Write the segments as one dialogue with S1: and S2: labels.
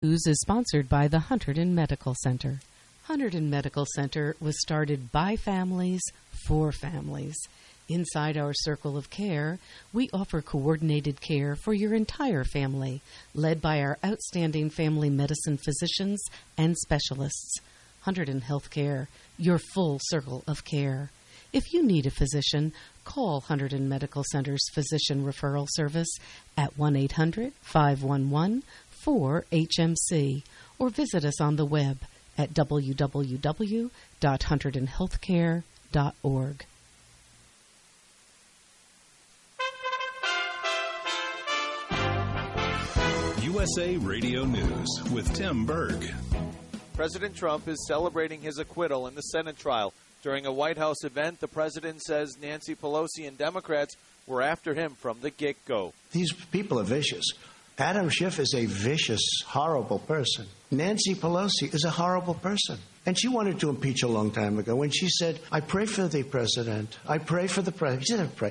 S1: News is sponsored by the Hunterdon Medical Center. Hunterdon Medical Center was started by families for families. Inside our circle of care, we offer coordinated care for your entire family, led by our outstanding family medicine physicians and specialists. Hunterdon Healthcare, your full circle of care. If you need a physician, call Hunterdon Medical Center's Physician Referral Service at 1-800-511-4HMC or visit us on the web at www.hunterdonhealthcare.org.
S2: USA Radio News with Tim Berg.
S3: President Trump is celebrating his acquittal in the Senate trial. During a White House event, the president says Nancy Pelosi and Democrats were after him from the get-go.
S4: These people are vicious. Adam Schiff is a vicious, horrible person. Nancy Pelosi is a horrible person. And she wanted to impeach a long time ago when she said, I pray for the president. I pray for the president. She didn't pray.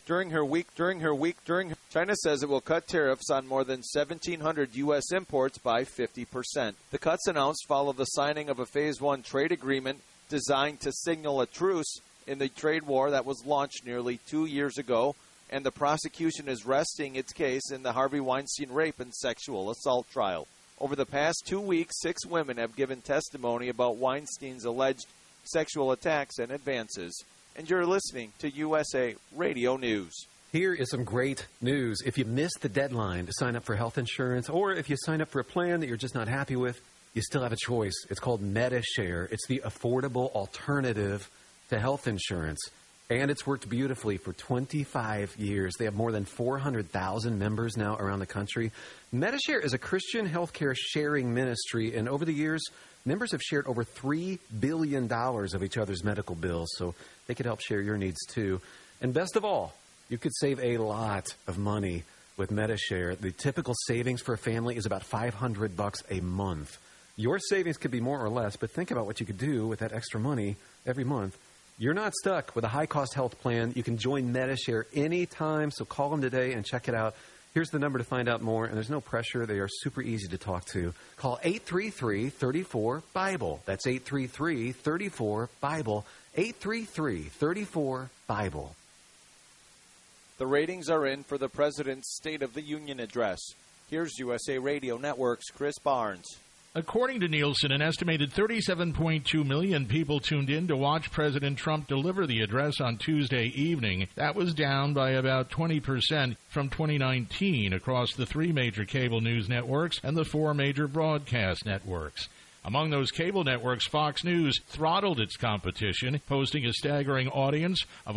S3: China says it will cut tariffs on more than 1,700 U.S. imports by 50%. The cuts announced follow the signing of a Phase 1 trade agreement designed to signal a truce in the trade war that was launched nearly 2 years ago, and the prosecution is resting its case in the Harvey Weinstein rape and sexual assault trial. Over the past 2 weeks, 6 women have given testimony about Weinstein's alleged sexual attacks and advances. And you're listening to USA Radio News.
S5: Here is some great news. If you missed the deadline to sign up for health insurance, or if you sign up for a plan that you're just not happy with, you still have a choice. It's called Medi-Share. It's the affordable alternative to health insurance. And it's worked beautifully for 25 years. They have more than 400,000 members now around the country. Medi-Share is a Christian healthcare sharing ministry, and over the years, members have shared over $3 billion of each other's medical bills, so they could help share your needs too. And best of all, you could save a lot of money with Medi-Share. The typical savings for a family is about $500 a month. Your savings could be more or less, but think about what you could do with that extra money every month. You're not stuck with a high-cost health plan. You can join Medi-Share anytime, so call them today and check it out. Here's the number to find out more, and there's no pressure. They are super easy to talk to. Call 833-34-BIBLE. That's 833-34-BIBLE. 833-34-BIBLE.
S3: The ratings are in for the President's State of the Union address. Here's USA Radio Network's Chris Barnes.
S6: According to Nielsen, an estimated 37.2 million people tuned in to watch President Trump deliver the address on Tuesday evening. That was down by about 20% from 2019 across the 3 major cable news networks and the 4 major broadcast networks. Among those cable networks, Fox News throttled its competition, posting a staggering audience of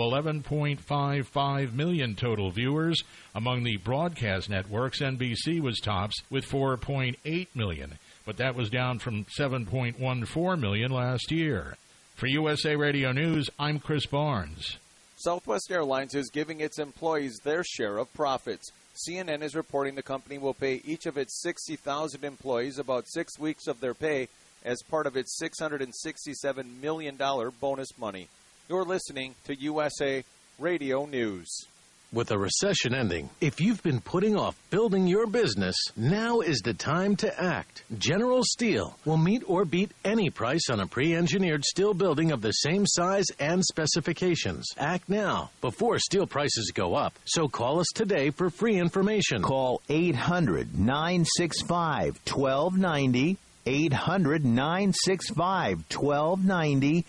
S6: 11.55 million total viewers. Among the broadcast networks, NBC was tops with 4.8 million. But that was down from 7.14 million last year. For USA Radio News, I'm Chris Barnes.
S3: Southwest Airlines is giving its employees their share of profits. CNN is reporting the company will pay each of its 60,000 employees about 6 weeks of their pay as part of its $667 million bonus money. You're listening to USA Radio News.
S7: With a recession ending, if you've been putting off building your business, now is the time to act. General Steel will meet or beat any price on a pre-engineered steel building of the same size and specifications. Act now, before steel prices go up. So call us today for free information.
S8: Call 800-965-1290. 800-965-1290,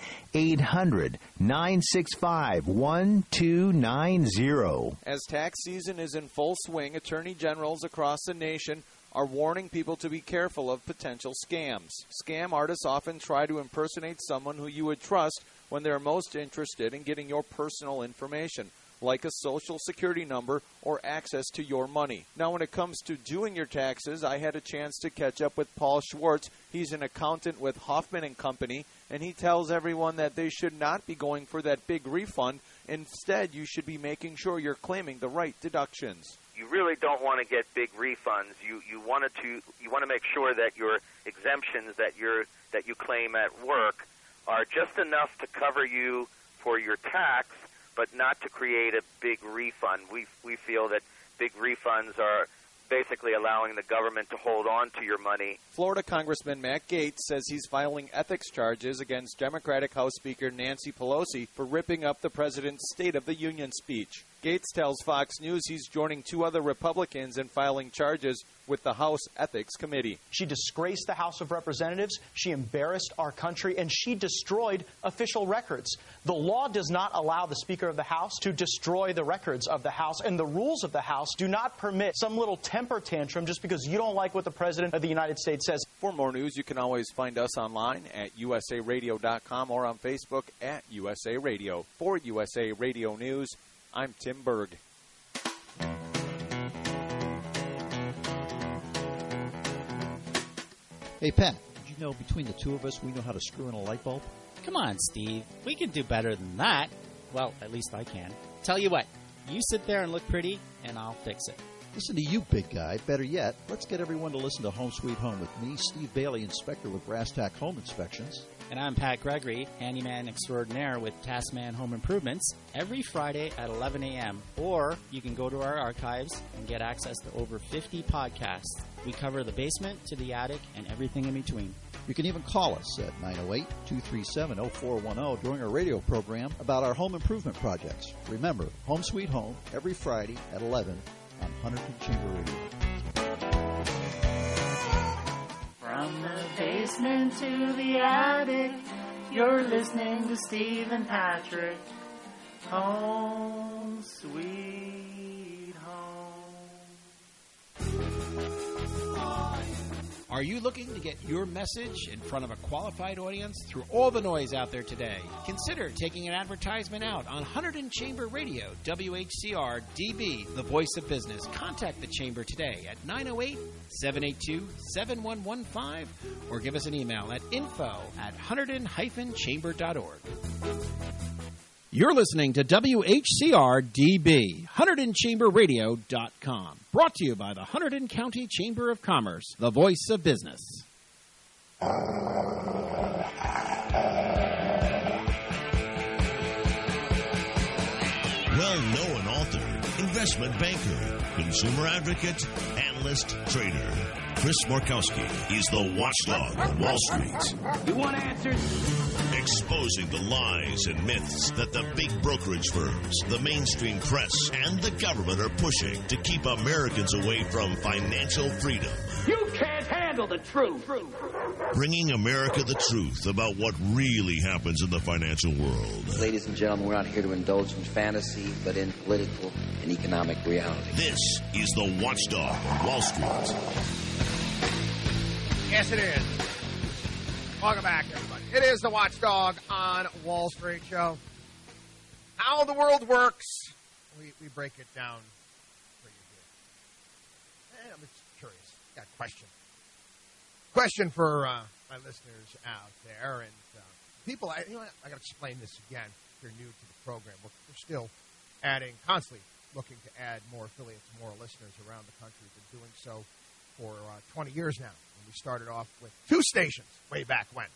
S8: 800-965-1290.
S3: As tax season is in full swing, attorney generals across the nation are warning people to be careful of potential scams. Scam artists often try to impersonate someone who you would trust when they're most interested in getting your personal information, like a social security number or access to your money. Now, when it comes to doing your taxes, I had a chance to catch up with Paul Schwartz. He's an accountant with Hoffman & Company, and he tells everyone that they should not be going for that big refund. Instead, you should be making sure you're claiming the right deductions.
S9: You really don't want to get big refunds. You want to make sure that your exemptions that you claim at work are just enough to cover you for your tax, but not to create a big refund. We feel that big refunds are basically allowing the government to hold on to your money.
S3: Florida Congressman Matt Gaetz says he's filing ethics charges against Democratic House Speaker Nancy Pelosi for ripping up the president's State of the Union speech. Gaetz tells Fox News he's joining 2 other Republicans in filing charges with the House Ethics Committee.
S10: She disgraced the House of Representatives, she embarrassed our country, and she destroyed official records. The law does not allow the Speaker of the House to destroy the records of the House, and the rules of the House do not permit some little temper tantrum just because you don't like what the President of the United States says.
S3: For more news, you can always find us online at usaradio.com or on Facebook at USA Radio. For USA Radio News, I'm Tim Berg.
S11: Hey, Pat, did you know between the two of us we know how to screw in a light bulb?
S12: Come on, Steve. We can do better than that. Well, at least I can. Tell you what, you sit there and look pretty, and I'll fix it.
S11: Listen to you, big guy. Better yet, let's get everyone to listen to Home Sweet Home with me, Steve Bailey, inspector with Brass Tack Home Inspections.
S12: And I'm Pat Gregory, handyman extraordinaire with Taskman Home Improvements, every Friday at 11 a.m. Or you can go to our archives and get access to over 50 podcasts. We cover the basement to the attic and everything in between.
S11: You can even call us at 908-237-0410 during our radio program about our home improvement projects. Remember, Home Sweet Home, every Friday at 11 on Huntington Chamber Radio.
S13: From the basement to the attic, you're listening to Steve and Patrick. Home Sweet Home.
S14: Are you looking to get your message in front of a qualified audience through all the noise out there today? Consider taking an advertisement out on Hunterdon Chamber Radio, WHCR DB, the voice of business. Contact the Chamber today at 908-782-7115 or give us an email at info@hunterdon-chamber.org. You're listening to WHCR DB, HunterdonChamberRadio.com. Brought to you by the Hunterdon County Chamber of Commerce, the voice of business.
S15: Well-known author, investment banker, consumer advocate, analyst, trader. Chris Markowski is the watchdog of Wall Street.
S16: You want answers?
S15: Exposing the lies and myths that the big brokerage firms, the mainstream press, and the government are pushing to keep Americans away from financial freedom.
S16: You can't handle the truth.
S15: Bringing America the truth about what really happens in the financial world.
S17: Ladies and gentlemen, we're not here to indulge in fantasy, but in political and economic reality.
S15: This is the watchdog of Wall Street.
S18: Yes, it is. Welcome back, everybody. It is the Watchdog on Wall Street show. How the world works, we break it down for you here. I'm just curious. Got a question. Question for my listeners out there. And people, I got to explain this again if you're new to the program. We're still constantly looking to add more affiliates, more listeners around the country. We've been doing so for 20 years now. We started off with 2 stations way back when.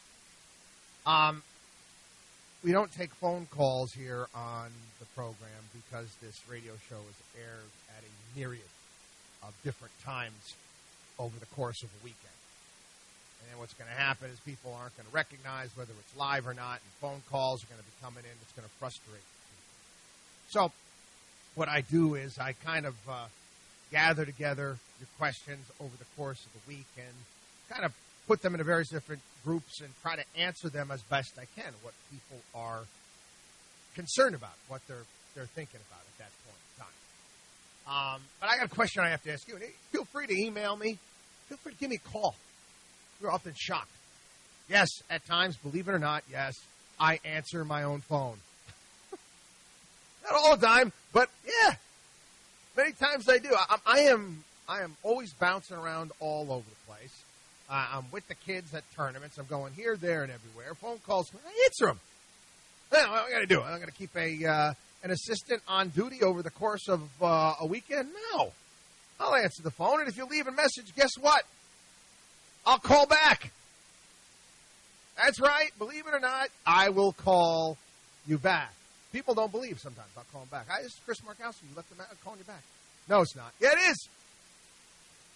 S18: We don't take phone calls here on the program because this radio show is aired at a myriad of different times over the course of a weekend. And then what's going to happen is people aren't going to recognize whether it's live or not, and phone calls are going to be coming in. It's going to frustrate people. So what I do is I kind of gather together your questions over the course of the week and kind of put them into various different groups and try to answer them as best I can, what people are concerned about, what they're thinking about at that point in time. But I got a question I have to ask you. Feel free to email me. Feel free to give me a call. You're often shocked. Yes, at times, believe it or not, yes, I answer my own phone. Not all the time, but yeah. Many times I do. I am always bouncing around all over the place. I'm with the kids at tournaments. I'm going here, there, and everywhere. Phone calls, I answer them. Now, what am I going to do? I'm going to keep an assistant on duty over the course of a weekend? No. I'll answer the phone, and if you leave a message, guess what? I'll call back. That's right. Believe it or not, I will call you back. People don't believe sometimes. I'll call them back. This is Chris Markowski. You left a message. I'm calling you back. No, it's not. Yeah, it is.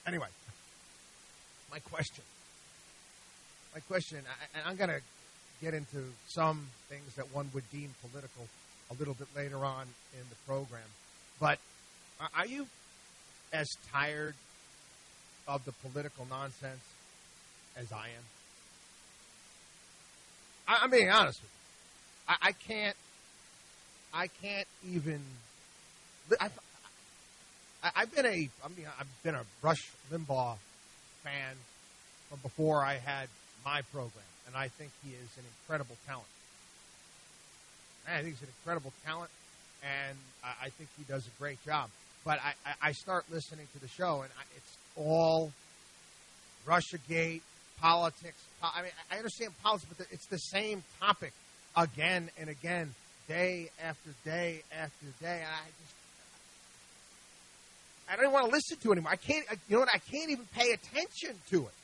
S18: Anyway, my question, and I'm going to get into some things that one would deem political a little bit later on in the program. But are you as tired of the political nonsense as I am? I'm being honest with you. I can't even. I've been a Rush Limbaugh fan from before I had my program, and I think he is an incredible talent. I think he's an incredible talent, and I think he does a great job. But I start listening to the show, and it's all Russiagate, politics. I mean, I understand politics, but it's the same topic again and again, day after day after day. And I don't even want to listen to it anymore. I can't. You know what? I can't even pay attention to it.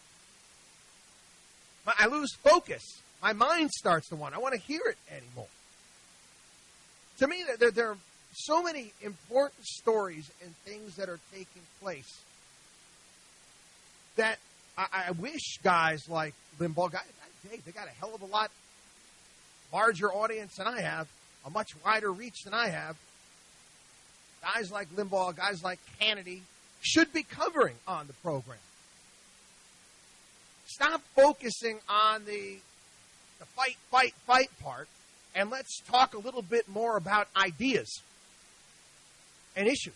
S18: I lose focus. My mind starts to wander. I want to hear it anymore. To me, there are so many important stories and things that are taking place that I wish guys like Limbaugh, they got a hell of a lot larger audience than I have, a much wider reach than I have. Guys like Limbaugh, guys like Hannity should be covering on the program. Stop focusing on the fight part, and let's talk a little bit more about ideas and issues.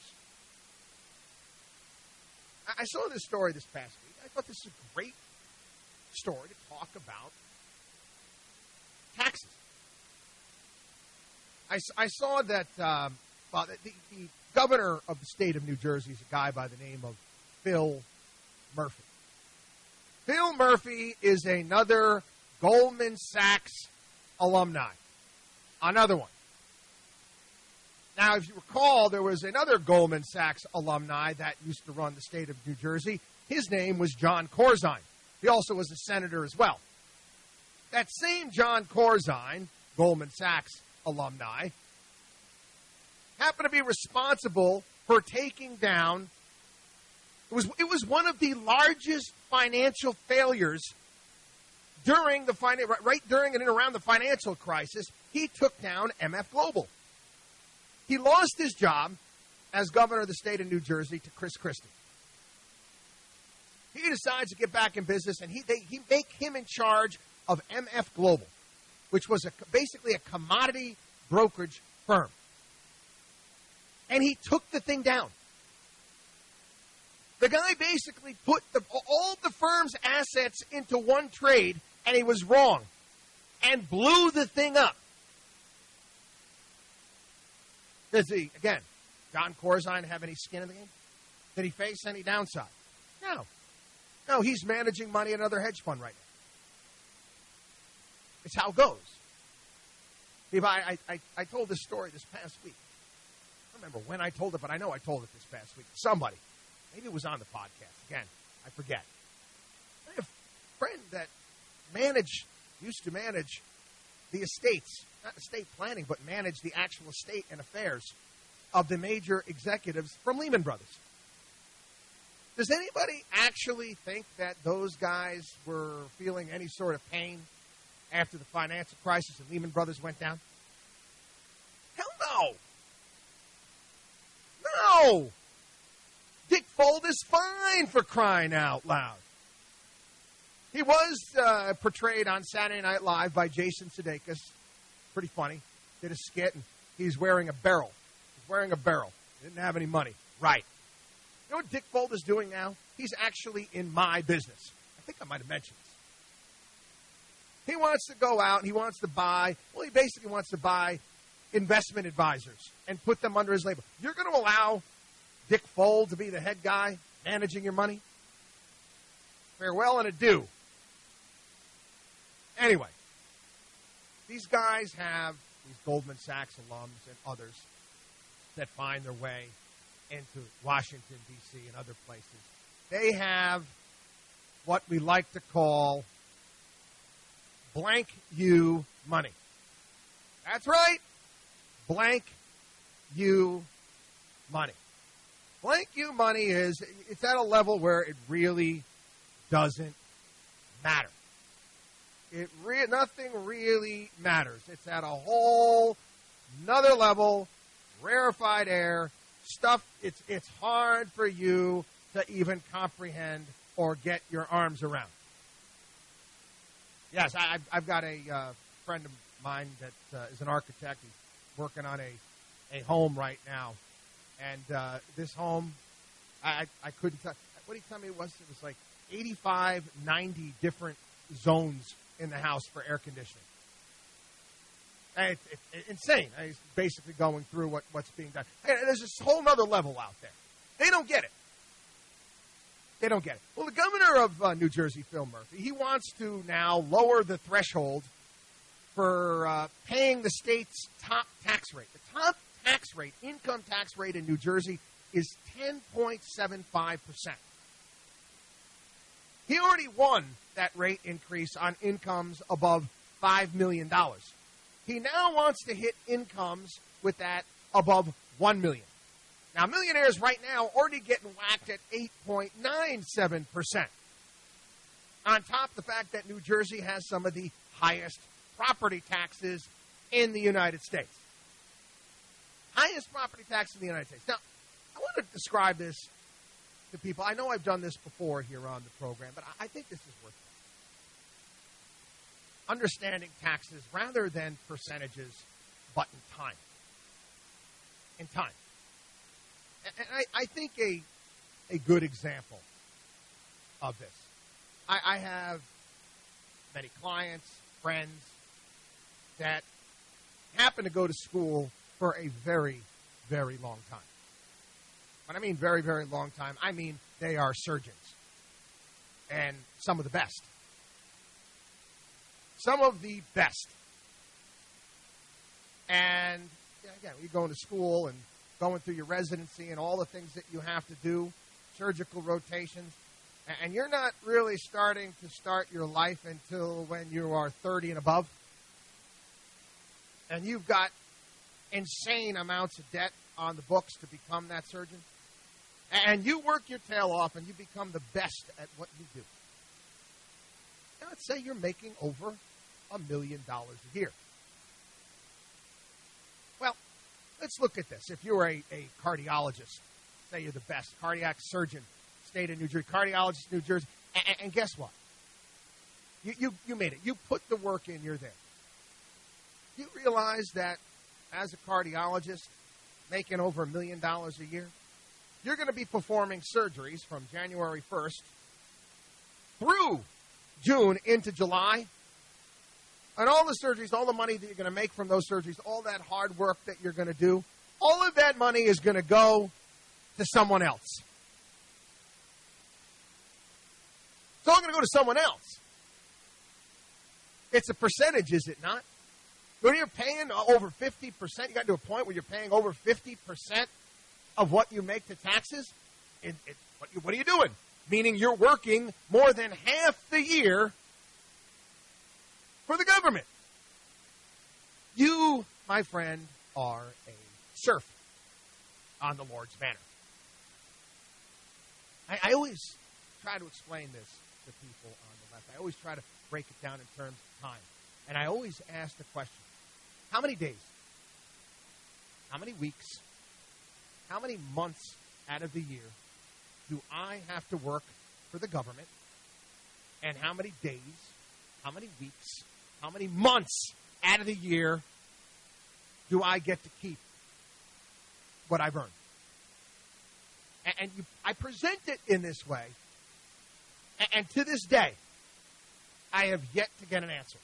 S18: I saw this story this past week. I thought this was a great story to talk about taxes. I saw that the governor of the state of New Jersey is a guy by the name of Phil Murphy. Phil Murphy is another Goldman Sachs alumni. Another one. Now, if you recall, there was another Goldman Sachs alumni that used to run the state of New Jersey. His name was John Corzine. He also was a senator as well. That same John Corzine, Goldman Sachs alumni, happened to be responsible for taking down, it was one of the largest financial failures during during and around the financial crisis. He took down MF Global. He lost his job as governor of the state of New Jersey to Chris Christie. He decides to get back in business, and he make him in charge of MF Global, which was basically a commodity brokerage firm. And he took the thing down. The guy basically put all the firm's assets into one trade, and he was wrong, and blew the thing up. Does he, again, John Corzine have any skin in the game? Did he face any downside? No. No, he's managing money in another hedge fund right now. It's how it goes. I told this story this past week. I don't remember when I told it, but I know I told it this past week. Somebody. Maybe it was on the podcast. Again, I forget. I have a friend that used to manage the estates, not estate planning, but manage the actual estate and affairs of the major executives from Lehman Brothers. Does anybody actually think that those guys were feeling any sort of pain after the financial crisis and Lehman Brothers went down? Hell no. No. Dick Fold is fine, for crying out loud. He was portrayed on Saturday Night Live by Jason Sudeikis. Pretty funny. Did a skit, and he's wearing a barrel. He didn't have any money. Right. You know what Dick Fold is doing now? He's actually in my business. I think I might have mentioned this. He wants to go out and he basically wants to buy investment advisors and put them under his label. You're going to allow Dick Fold to be the head guy managing your money? Farewell and adieu. Anyway, these guys have these Goldman Sachs alums and others that find their way into Washington, D.C. and other places. They have what we like to call blank you money. That's right. Blank you money. Blank you money it's at a level where it really doesn't matter. Nothing really matters. It's at a whole another level, rarefied air, stuff it's hard for you to even comprehend or get your arms around. Yes, I've got a friend of mine that is an architect. He's working on a home right now. And this home, I couldn't tell. What did he tell me it was? It was like 85, 90 different zones in the house for air conditioning. And it's insane. He's basically going through what's being done. And there's this whole other level out there. They don't get it. They don't get it. Well, the governor of New Jersey, Phil Murphy, he wants to now lower the threshold for paying the state's top tax rate. The top tax rate, income tax rate in New Jersey is 10.75%. He already won that rate increase on incomes above $5 million. He now wants to hit incomes with that above $1 million. Now, millionaires right now already getting whacked at 8.97%. On top of the fact that New Jersey has some of the highest property taxes in the United States. Highest property tax in the United States. Now, I want to describe this to people. I know I've done this before here on the program, but I think this is worth it. Understanding taxes rather than percentages, but in time. In time. And I think a good example of this. I have many clients, friends that happen to go to school for a very, very long time. When I mean very, very long time, I mean they are surgeons. And some of the best. Some of the best. And, again, you're going to school and going through your residency and all the things that you have to do, surgical rotations, and you're not really starting to start your life until when you are 30 and above. And you've got insane amounts of debt on the books to become that surgeon. And you work your tail off and you become the best at what you do. Now, let's say you're making over $1 million a year. Well, let's look at this. If you're a cardiologist, say you're the best cardiac surgeon, state of New Jersey, cardiologist, New Jersey, and guess what? You made it. You put the work in, you're there. You realize that as a cardiologist, making over $1 million a year, you're going to be performing surgeries from January 1st through June into July. And all the surgeries, all the money that you're going to make from those surgeries, all that hard work that you're going to do, all of that money is going to go to someone else. It's all going to go to someone else. It's a percentage, is it not? When you're paying over 50%, you got to a point where you're paying over 50% of what you make to taxes. What are you doing? Meaning you're working more than half the year for the government. You, my friend, are a serf on the Lord's banner. I always try to explain this to people on the left. I always try to break it down in terms of time. And I always ask the question, how many days, how many weeks, how many months out of the year do I have to work for the government? And how many days, how many weeks, how many months out of the year do I get to keep what I've earned? And I present it in this way. And to this day, I have yet to get an answer.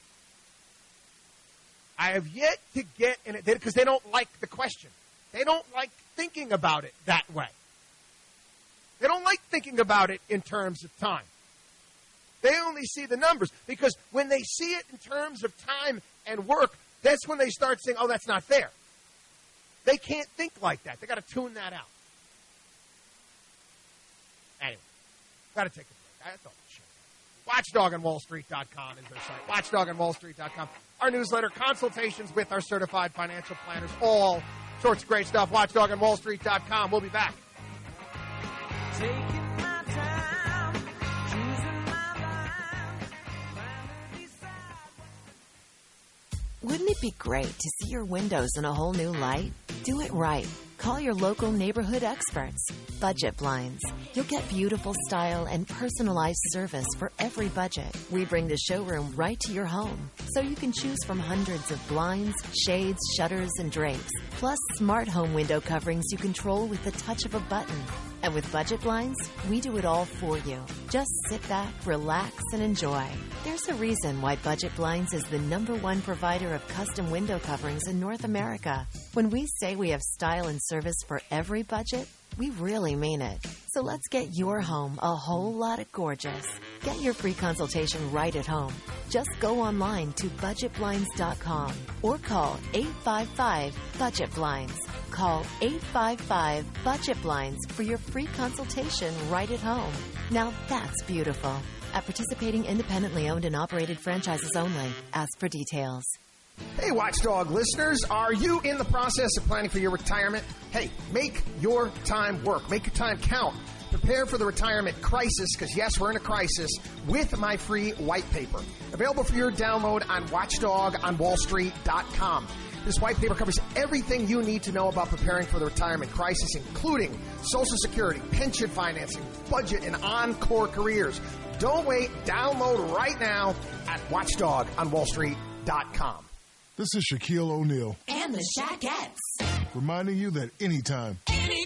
S18: I have yet to get in it because they don't like the question. They don't like thinking about it that way. They don't like thinking about it in terms of time. They only see the numbers because when they see it in terms of time and work, that's when they start saying, oh, that's not fair. They can't think like that. They got to tune that out. Anyway, got to take a break. I thought I'd share that. WatchdogOnWallStreet.com is their site. WatchdogOnWallStreet.com. Our newsletter, consultations with our certified financial planners, all sorts of great stuff. WatchdogOnWallStreet.com. We'll be back.
S19: Wouldn't it be great to see your windows in a whole new light? Do it right. Call your local neighborhood experts. Budget Blinds. You'll get beautiful style and personalized service for every budget. We bring the showroom right to your home, so you can choose from hundreds of blinds, shades, shutters, and drapes, plus smart home window coverings you control with the touch of a button. And with Budget Blinds, we do it all for you. Just sit back, relax, and enjoy. There's a reason why Budget Blinds is the #1 provider of custom window coverings in North America. When we say we have style and service for every budget, we really mean it. So let's get your home a whole lot of gorgeous. Get your free consultation right at home. Just go online to budgetblinds.com or call 855-BUDGET-BLINDS. Call 855-BUDGET-BLINDS for your free consultation right at home. Now that's beautiful. At participating independently owned and operated franchises only. Ask for details.
S18: Hey, Watchdog listeners, are you in the process of planning for your retirement? Hey, make your time work. Make your time count. Prepare for the retirement crisis, because yes, we're in a crisis, with my free white paper. Available for your download on watchdogonwallstreet.com. This white paper covers everything you need to know about preparing for the retirement crisis, including Social Security, pension financing, budget, and encore careers. Don't wait. Download right now at watchdogonwallstreet.com.
S20: This is Shaquille O'Neal.
S19: And the Shaquettes.
S20: Reminding you that anytime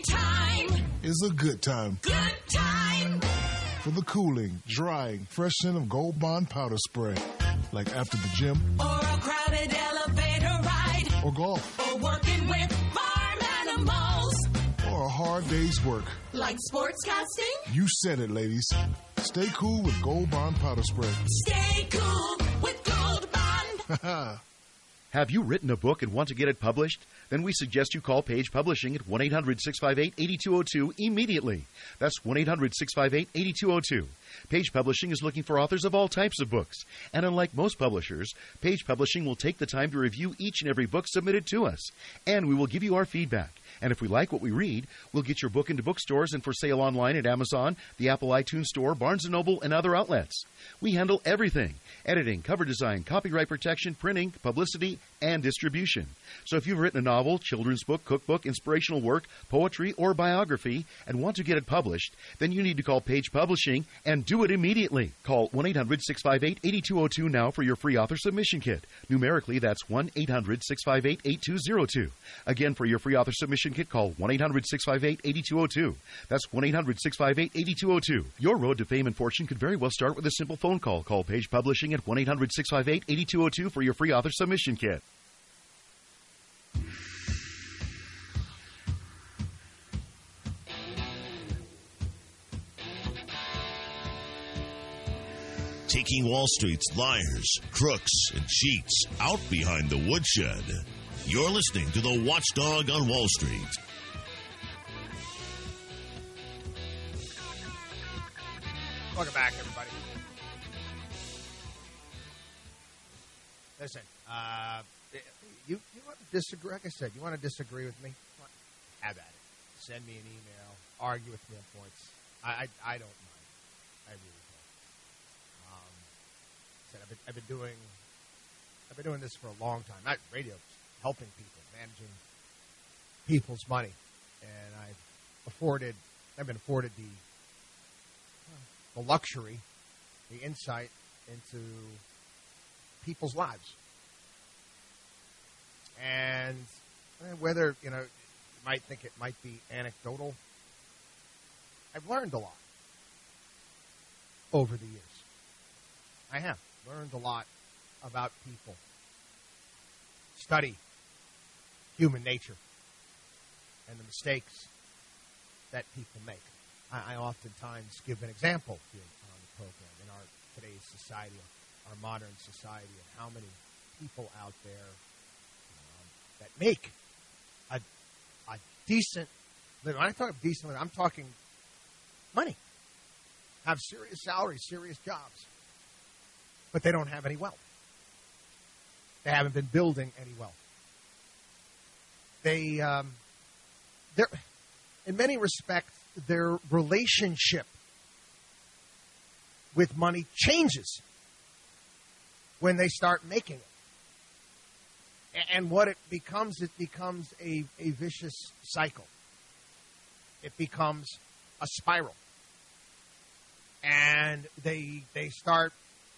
S20: is a good time.
S19: Good time.
S20: For the cooling, drying, fresh scent of Gold Bond powder spray. Like after the gym.
S19: Or a crowded elevator ride.
S20: Or golf.
S19: Or working with farm animals.
S20: Or a hard day's work.
S19: Like sportscasting.
S20: You said it, ladies. Stay cool with Gold Bond powder spray.
S19: Stay cool with Gold Bond.
S21: Have you written a book and want to get it published? Then we suggest you call Page Publishing at 1-800-658-8202 immediately. That's 1-800-658-8202. Page Publishing is looking for authors of all types of books. And unlike most publishers, Page Publishing will take the time to review each and every book submitted to us. And we will give you our feedback. And if we like what we read, we'll get your book into bookstores and for sale online at Amazon, the Apple iTunes Store, Barnes & Noble, and other outlets. We handle everything: editing, cover design, copyright protection, printing, publicity, and distribution. So if you've written a novel, children's book, cookbook, inspirational work, poetry, or biography and want to get it published, then you need to call Page Publishing and do it immediately. Call 1-800-658-8202 now for your free author submission kit. Numerically, that's 1-800-658-8202. Again, for your free author submission kit, call 1-800-658-8202. That's 1-800-658-8202. Your road to fame and fortune could very well start with a simple phone call. Call Page Publishing at 1-800-658-8202 for your free author submission kit.
S15: Taking Wall Street's liars, crooks, and cheats out behind the woodshed. You're listening to the Watchdog on Wall Street.
S18: Welcome back, everybody. Listen, you want to disagree? Like I said, you want to disagree with me? Have at it. Send me an email. Argue with me on points. I don't mind. I really don't. I've been doing this for a long time. Not radio, helping people, managing people's money, and I've been afforded the luxury, the insight into people's lives. And whether, you might think it might be anecdotal, I've learned a lot over the years. I have learned a lot about people. Study human nature and the mistakes that people make. I oftentimes give an example here on the program in our today's society, our modern society, of how many people out there that make a decent living. When I talk decent living, I'm talking money. Have serious salaries, serious jobs. But they don't have any wealth. They haven't been building any wealth. They're, in many respects, their relationship with money changes when they start making it. And what it becomes a vicious cycle. It becomes a spiral. And they start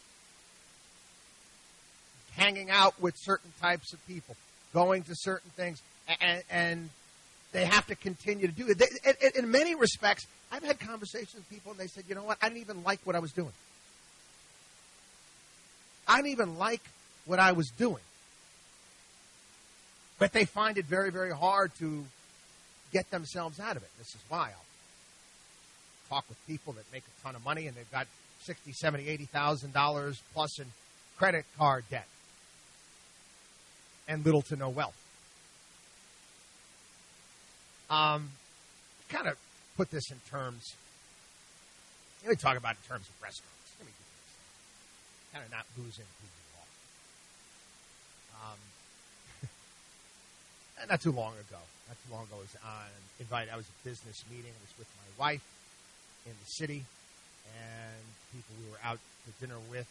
S18: hanging out with certain types of people, going to certain things, and they have to continue to do it. In many respects, I've had conversations with people, and they said, you know what, I didn't even like what I was doing. I didn't even like what I was doing. But they find it very, very hard to get themselves out of it. This is why I'll talk with people that make a ton of money, and they've got $60,000, $70,000, $80,000 plus in credit card debt and little to no wealth. Kind of put this in terms. Let me talk about it in terms of restaurants. Let me do this. Kind of not losing who you are. Not too long ago, I was invited. I was at a business meeting. I was with my wife in the city, and people we were out to dinner with.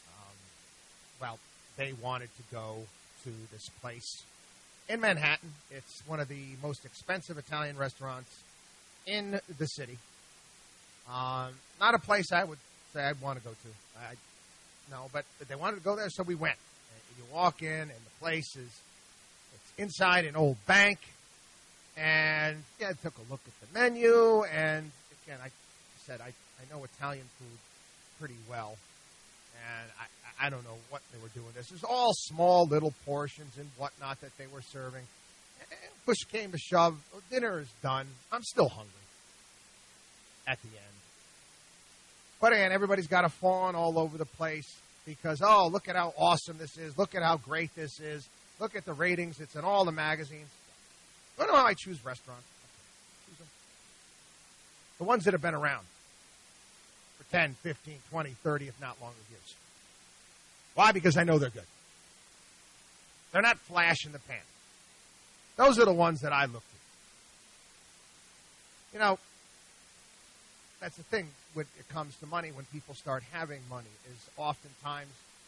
S18: They wanted to go to this place in Manhattan. It's one of the most expensive Italian restaurants in the city. Not a place I would say I'd want to go to. No, but they wanted to go there, so we went. And you walk in, and the place it's inside an old bank. And I took a look at the menu, and again, I said I know Italian food pretty well, and I don't know what they were doing. This was all small little portions and whatnot that they were serving. And push came to shove, dinner is done. I'm still hungry at the end. But again, everybody's got a fawn all over the place because, oh, look at how awesome this is. Look at how great this is. Look at the ratings. It's in all the magazines. I don't know how I choose restaurants. Choose them. The ones that have been around for 10, 15, 20, 30, if not longer years. Why? Because I know they're good. They're not flash in the pan. Those are the ones that I look to. You know, that's the thing when it comes to money, when people start having money, is oftentimes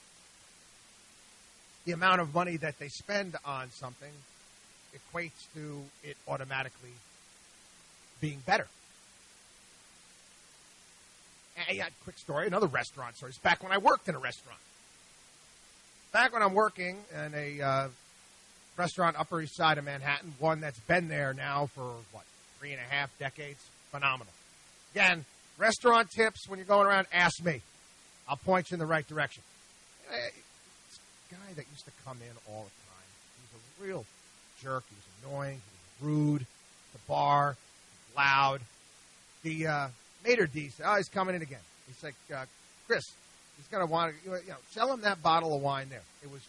S18: the amount of money that they spend on something equates to it automatically being better. And yeah, quick story, another restaurant story. It's back when I worked in a restaurant. Back when I'm working in a restaurant Upper East Side of Manhattan, one that's been there now for, 3.5 decades. Phenomenal. Again, restaurant tips, when you're going around, ask me. I'll point you in the right direction. This guy that used to come in all the time, he was a real jerk. He was annoying. He was rude. The bar, loud. The maitre d' said, oh, he's coming in again. He's like, Chris, he's going to want to, sell him that bottle of wine there. It was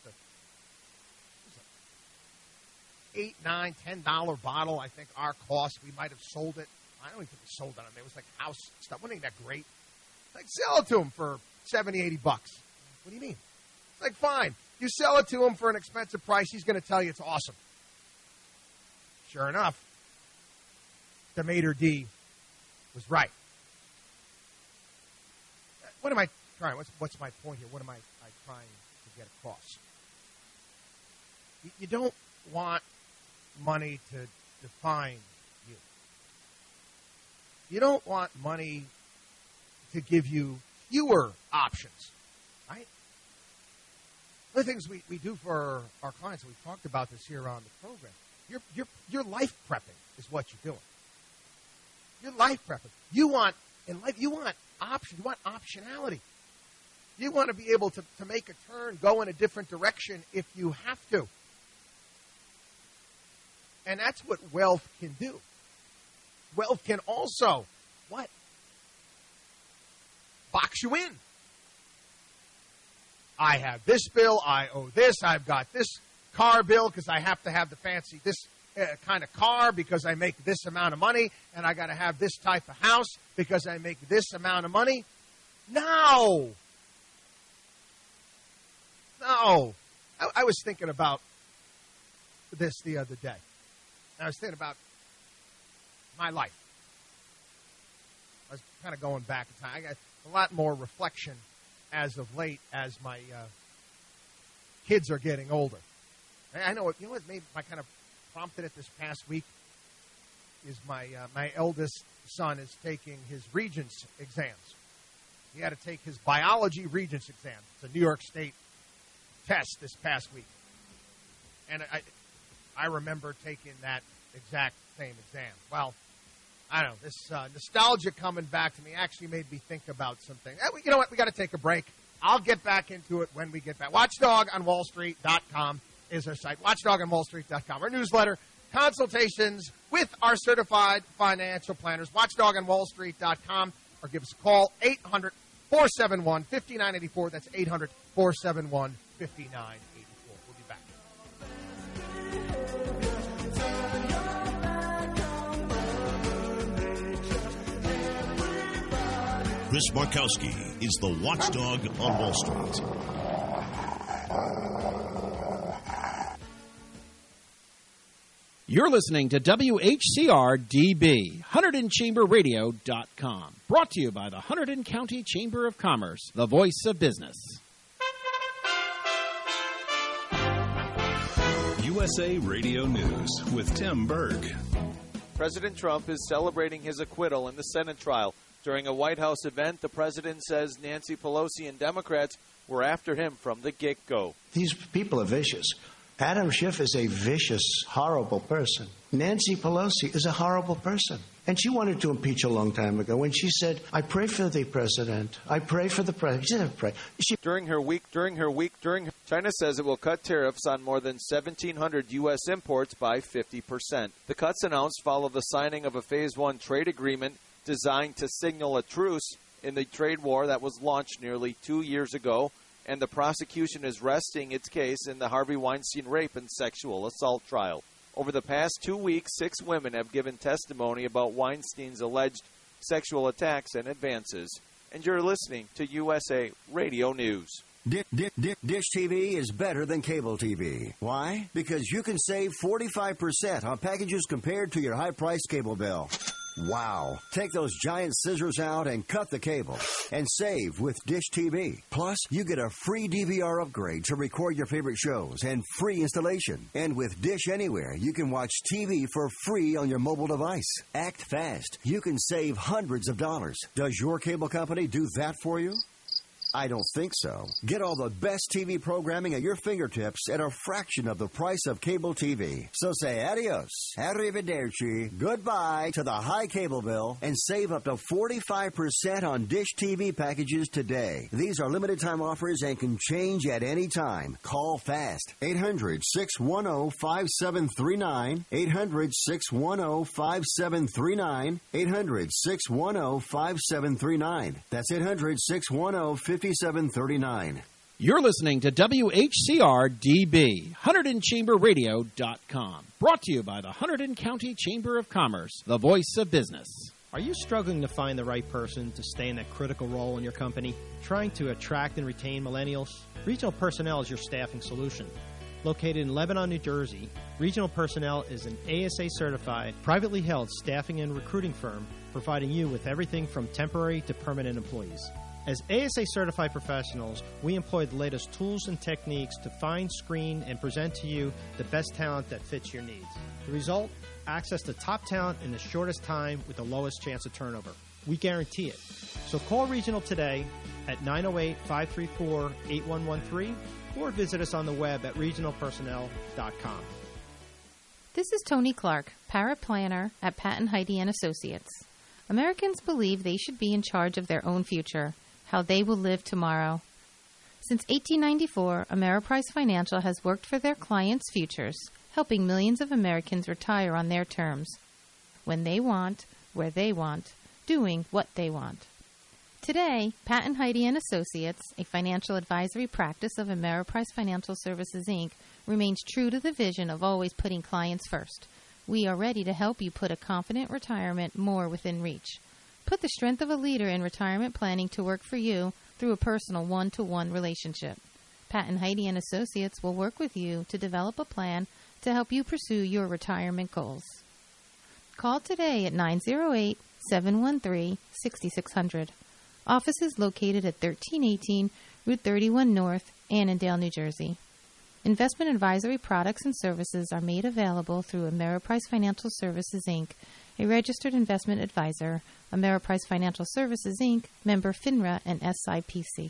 S18: $8, $9, $10 bottle. I think our cost, we might have sold it. I don't even think we sold it on there. It was like house stuff. Wasn't that great? Like, sell it to him for $70, $80. What do you mean? It's like, fine. You sell it to him for an expensive price, he's going to tell you it's awesome. Sure enough, the maitre d' was right. What am I trying? What's my point here? What am I trying to get across? You don't want money to define you. You don't want money to give you fewer options, right? One of the things we do for our clients, and we've talked about this here on the program, your life prepping is what you're doing. Your life prepping. You want options. You want optionality. You want to be able to make a turn, go in a different direction if you have to. And that's what wealth can do. Wealth can also, what? Box you in. I have this bill, I owe this, I've got this car bill because I have to have the fancy, this kind of car because I make this amount of money, and I got to have this type of house because I make this amount of money. No. I was thinking about this the other day. I was thinking about my life. I was kind of going back in time. I got a lot more reflection as of late as my kids are getting older. I know. You know what made my kind of prompted it this past week is my eldest son is taking his Regents exams. He had to take his biology Regents exam. It's a New York State test this past week. And I remember taking that exact same exam. Well, I don't know. This nostalgia coming back to me actually made me think about something. You know what? We got to take a break. I'll get back into it when we get back. WatchdogonWallStreet.com is our site. WatchdogonWallStreet.com. Our newsletter, consultations with our certified financial planners. WatchdogonWallStreet.com, or give us a call, 800-471-5984. That's 800-471-5984. We'll be back.
S15: Chris Markowski is the watchdog on Wall Street.
S14: You're listening to WHCR-DB, HunterdonChamberRadio.com. Brought to you by the Hunterdon County Chamber of Commerce, the voice of business.
S2: USA Radio News with Tim Berg.
S3: President Trump is celebrating his acquittal in the Senate trial. During a White House event, the president says Nancy Pelosi and Democrats were after him from the get-go.
S4: These people are vicious. Adam Schiff is a vicious, horrible person. Nancy Pelosi is a horrible person. And she wanted to impeach a long time ago when she said, I pray for the president. I pray for the president. She didn't pray.
S3: China says it will cut tariffs on more than 1,700 U.S. imports by 50%. The cuts announced follow the signing of a Phase 1 trade agreement designed to signal a truce in the trade war that was launched nearly 2 years ago, and the prosecution is resting its case in the Harvey Weinstein rape and sexual assault trial. Over the past 2 weeks, 6 women have given testimony about Weinstein's alleged sexual attacks and advances. And you're listening to USA Radio News.
S1: Dish TV is better than cable TV. Why? Because you can save 45% on packages compared to your high-priced cable bill. Wow. Take those giant scissors out and cut the cable and save with Dish TV. Plus, you get a free DVR upgrade to record your favorite shows and free installation. And with Dish Anywhere, you can watch TV for free on your mobile device. Act fast. You can save hundreds of dollars. Does your cable company do that for you? I don't think so. Get all the best TV programming at your fingertips at a fraction of the price of cable TV. So say adios, arrivederci, goodbye to the high cable bill and save up to 45% on Dish TV packages today. These are limited time offers and can change at any time. Call fast. 800-610-5739. 800-610-5739. 800-610-5739. That's 800-610-5739.
S14: You're listening to WHCR-DB, HunterdonChamberRadio.com. Brought to you by the Hunterdon County Chamber of Commerce, the voice of business.
S22: Are you struggling to find the right person to stay in that critical role in your company? Trying to attract and retain millennials? Regional Personnel is your staffing solution. Located in Lebanon, New Jersey, Regional Personnel is an ASA-certified, privately held staffing and recruiting firm providing you with everything from temporary to permanent employees. As ASA-certified professionals, we employ the latest tools and techniques to find, screen, and present to you the best talent that fits your needs. The result? Access to top talent in the shortest time with the lowest chance of turnover. We guarantee it. So call Regional today at 908-534-8113 or visit us on the web at regionalpersonnel.com.
S23: This is Tony Clark, paraplanner at Patton Heidi & Associates. Americans believe they should be in charge of their own future, how they will live tomorrow. Since 1894, Ameriprise Financial has worked for their clients' futures, helping millions of Americans retire on their terms, when they want, where they want, doing what they want. Today, Patton Heidi & Associates, a financial advisory practice of Ameriprise Financial Services, Inc., remains true to the vision of always putting clients first. We are ready to help you put a confident retirement more within reach. Put the strength of a leader in retirement planning to work for you through a personal one-to-one relationship. Patton Heidi & Associates will work with you to develop a plan to help you pursue your retirement goals. Call today at 908-713-6600. Office is located at 1318 Route 31 North, Annandale, New Jersey. Investment advisory products and services are made available through Ameriprise Financial Services, Inc., a registered investment advisor. Ameriprise Financial Services, Inc., member FINRA and SIPC.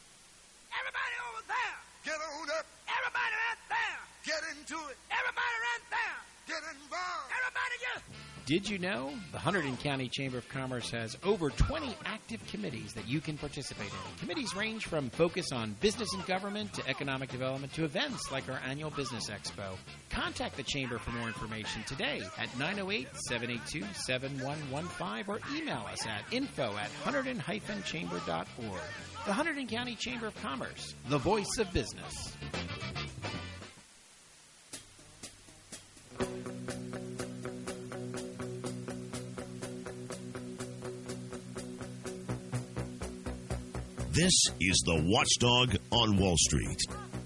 S5: Get on up. Everybody right there. Get into it. Everybody right there. Get involved. Everybody get.
S14: Did you know the Hunterdon County Chamber of Commerce has over 20 active committees that you can participate in? Committees range from focus on business and government to economic development to events like our annual Business Expo. Contact the Chamber for more information today at 908-782-7115 or email us at info@hunterdon-chamber.org. The Hunterdon County Chamber of Commerce, the voice of business.
S15: This is the Watchdog on Wall Street.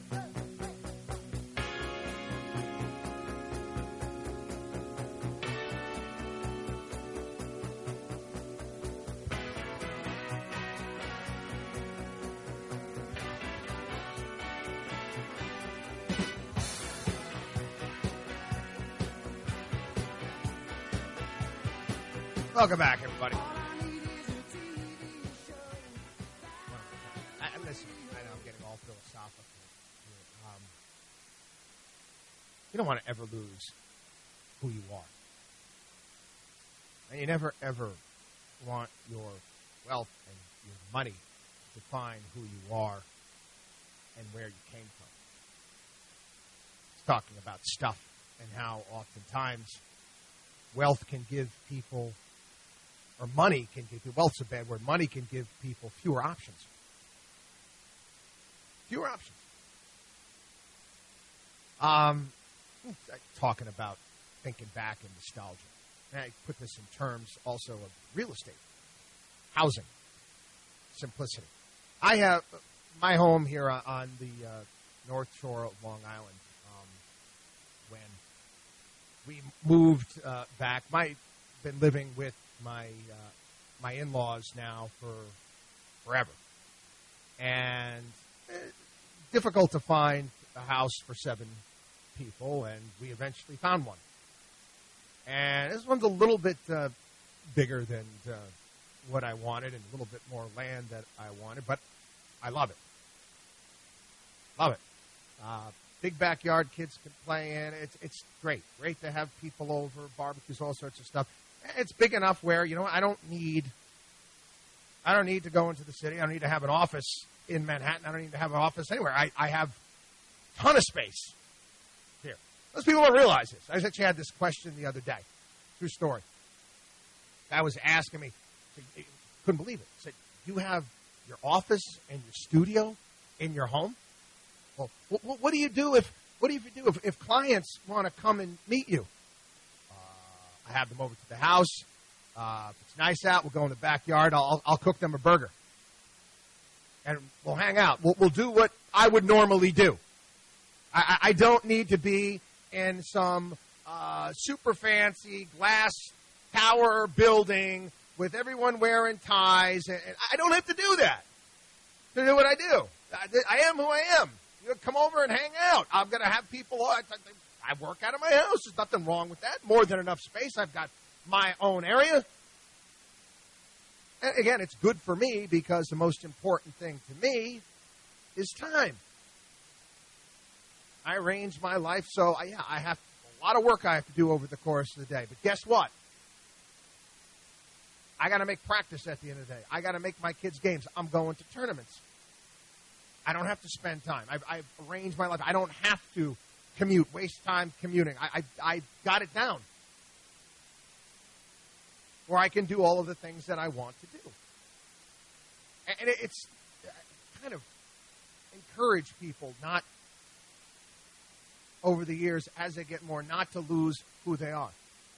S18: Welcome back, everybody. Listen, I know I'm getting all philosophical here. You don't want to ever lose who you are. And you never, ever want your wealth and your money to define who you are and where you came from. It's talking about stuff and how oftentimes wealth can give people, or money can give people, wealth's a bad word, money can give people fewer options. Fewer options. Talking about thinking back and nostalgia. And I put this in terms also of real estate, housing, simplicity. I have my home here on the North Shore of Long Island. When we moved back, been living with my in-laws now for forever, and difficult to find a house for 7 people, and we eventually found one. And this one's a little bit bigger than what I wanted, and a little bit more land that I wanted, but I love it. Love it. Big backyard, kids can play in. It's great. Great to have people over, barbecues, all sorts of stuff. It's big enough where, I don't need to go into the city. I don't need to have an office in Manhattan. I don't need to have an office anywhere. I have a ton of space here. Most people don't realize this. I actually had this question the other day. True story. Guy was asking me, couldn't believe it. He said, you have your office and your studio in your home? Well, what do you do if clients want to come and meet you? I have them over to the house. If it's nice out, we'll go in the backyard. I'll cook them a burger. And we'll hang out. We'll do what I would normally do. I don't need to be in some super fancy glass tower building with everyone wearing ties. And I don't have to do that to do what I do. I am who I am. You come over and hang out. I'm going to have people. I work out of my house. There's nothing wrong with that. More than enough space. I've got my own area. And again, it's good for me because the most important thing to me is time. I arrange my life so, I have a lot of work I have to do over the course of the day. But guess what? I got to make practice at the end of the day. I got to make my kids' games. I'm going to tournaments. I don't have to spend time. I've arranged my life. I don't have to commute, waste time commuting. I got it down. Where I can do all of the things that I want to do. And it's kind of encourage people not, over the years, as they get more, not to lose who they are.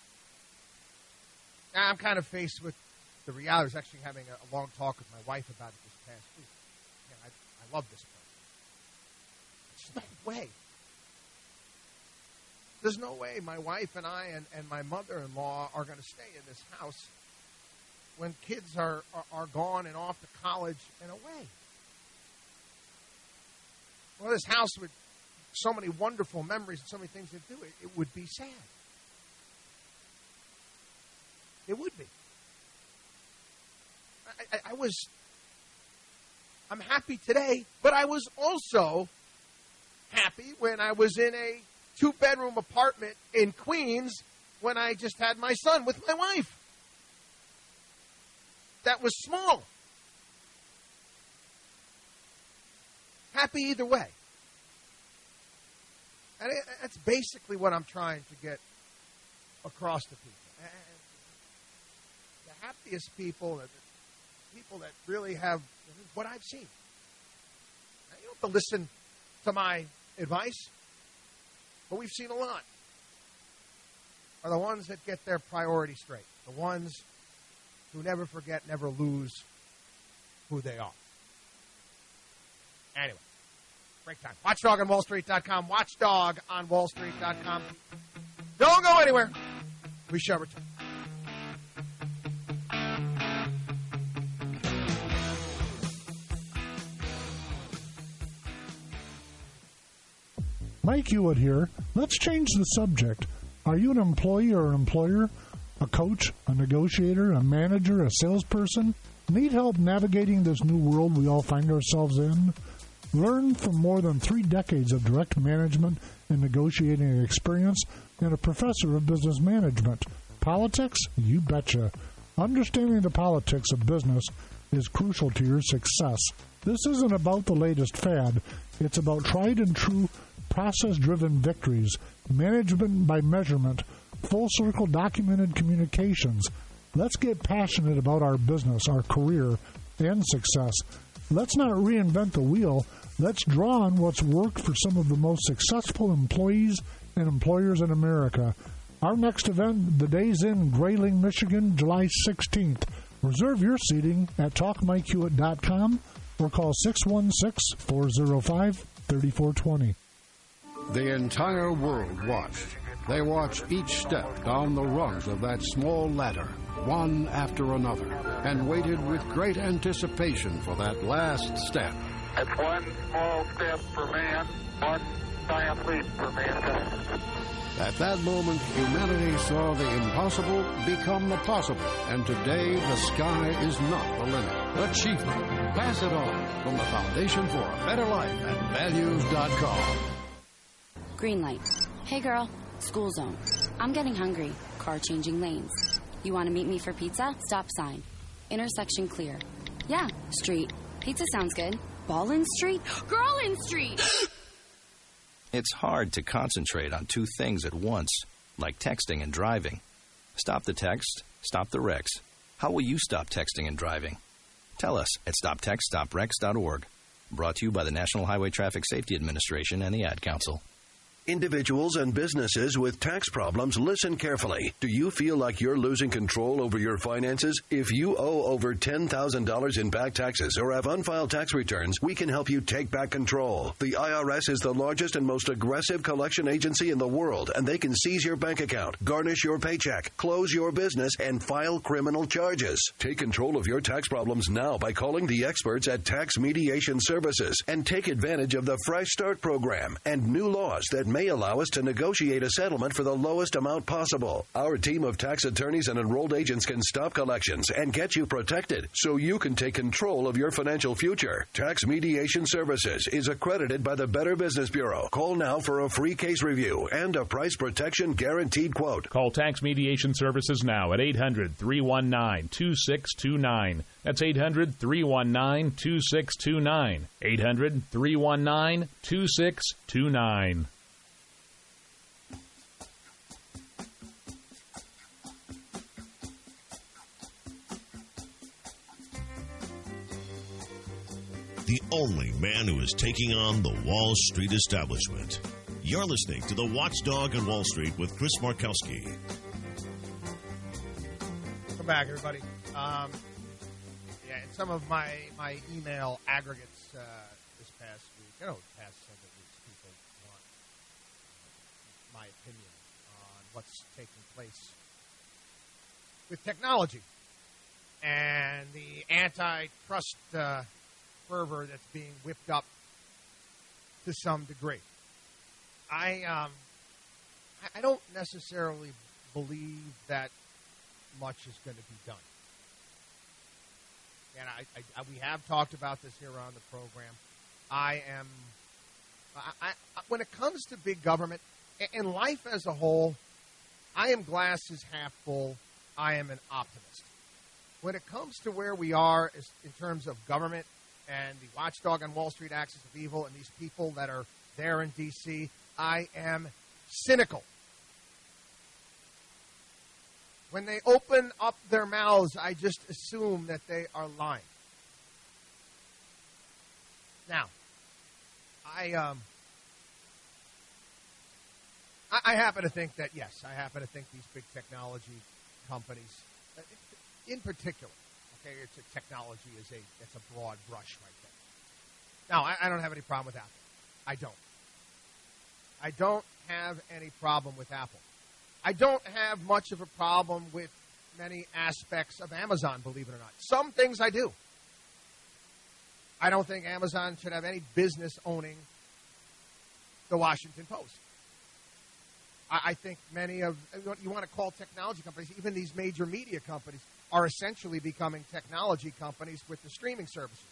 S18: Now, I'm kind of faced with the reality. I was actually having a long talk with my wife about it this past week. I love this place. There's no way. There's no way my wife and I and my mother-in-law are going to stay in this house when kids are gone and off to college and away. Well, this house would so many wonderful memories and so many things to do, it would be sad. It would be. I'm happy today, but I was also happy when I was in a 2-bedroom apartment in Queens when I just had my son with my wife. That was small. Happy either way. And that's basically what I'm trying to get across to people. And the happiest people are the people that really have what I've seen. Now, you don't have to listen to my advice, but we've seen a lot. Are the ones that get their priorities straight. The ones who never forget, never lose who they are. Anyway, break time. Watchdog on WallStreet.com. Watchdog on WallStreet.com. Don't go anywhere. We shall return.
S6: Mike Hewitt here. Let's change the subject. Are you an employee or an employer? A coach, a negotiator, a manager, a salesperson? Need help navigating this new world we all find ourselves in? Learn from more than 3 decades of direct management and negotiating experience and a professor of business management. Politics? You betcha. Understanding the politics of business is crucial to your success. This isn't about the latest fad. It's about tried and true process-driven victories, management by measurement, full-circle documented communications. Let's get passionate about our business, our career, and success. Let's not reinvent the wheel. Let's draw on what's worked for some of the most successful employees and employers in America. Our next event, The Days Inn, Grayling, Michigan, July 16th. Reserve your seating at talkmikehewitt.com or call 616-405-3420.
S7: The entire world watched. They watched each step down the rungs of that small ladder, one after another, and waited with great anticipation for that last step.
S5: It's one small step for man, one giant leap for mankind.
S7: At that moment, humanity saw the impossible become the possible, and today the sky is not the limit. Achievement. Pass it on from the Foundation for a Better Life at values.com.
S8: Green light. Hey girl, school zone. I'm getting hungry. Car changing lanes. You want to meet me for pizza? Stop sign. Intersection clear. Yeah, street. Pizza sounds good. Ballin Street? Girlin Street!
S24: It's hard to concentrate on 2 things at once, like texting and driving. Stop the text, stop the wrecks. How will you stop texting and driving? Tell us at stoptextstopwrecks.org. Brought to you by the National Highway Traffic Safety Administration and the Ad Council.
S25: Individuals and businesses with tax problems, listen carefully. Do you feel like you're losing control over your finances? If you owe over $10,000 in back taxes or have unfiled tax returns, we can help you take back control. The IRS is the largest and most aggressive collection agency in the world, and they can seize your bank account, garnish your paycheck, close your business, and file criminal charges. Take control of your tax problems now by calling the experts at Tax Mediation Services and take advantage of the Fresh Start program and new laws that may allow us to negotiate a settlement for the lowest amount possible. Our team of tax attorneys and enrolled agents can stop collections and get you protected so you can take control of your financial future. Tax Mediation Services is accredited by the Better Business Bureau. Call now for a free case review and a price protection guaranteed quote.
S26: Call Tax Mediation Services now at 800-319-2629. That's 800-319-2629. 800-319-2629.
S15: The only man who is taking on the Wall Street establishment. You're listening to the Watchdog on Wall Street with Chris Markowski.
S18: Welcome back, everybody. In some of my email aggregates this past week, past several weeks, people want my opinion on what's taking place with technology and the antitrust fervor that's being whipped up to some degree. I don't necessarily believe that much is going to be done. And we have talked about this here on the program. When it comes to big government and life as a whole, I am glasses half full. I am an optimist. When it comes to where we are in terms of government and the watchdog on Wall Street axis of evil and these people that are there in D.C., I am cynical. When they open up their mouths, I just assume that they are lying. Now, I happen to think that, yes, I happen to think these big technology companies, in particular, okay, technology it's a broad brush right there. Now, I don't have any problem with Apple. I don't have any problem with Apple. I don't have much of a problem with many aspects of Amazon, believe it or not. Some things I do. I don't think Amazon should have any business owning the Washington Post. I think many of what you want to call technology companies, even these major media companies, are essentially becoming technology companies with the streaming services.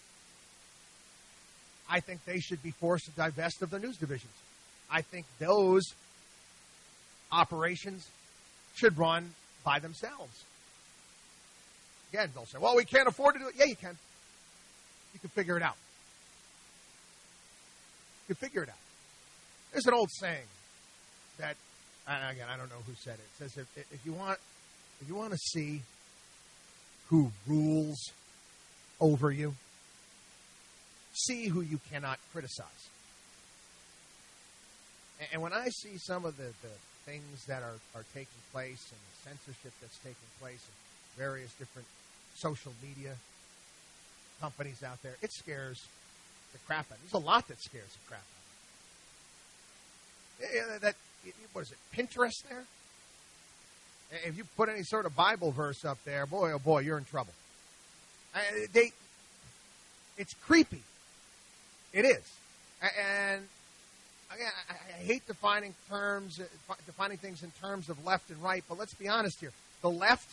S18: I think they should be forced to divest of their news divisions. I think those operations should run by themselves. Again, they'll say, well, we can't afford to do it. Yeah, you can. You can figure it out. You can figure it out. There's an old saying that, and again, I don't know who said it. It says, if you want to see who rules over you, see who you cannot criticize. And when I see some of the things that are taking place and the censorship that's taking place in various different social media companies out there, it scares the crap out of me. There's a lot that scares the crap out of me. What is it, Pinterest there? If you put any sort of Bible verse up there, boy, oh boy, you're in trouble. It's creepy. It is. And again, I hate defining things in terms of left and right, but let's be honest here. The left,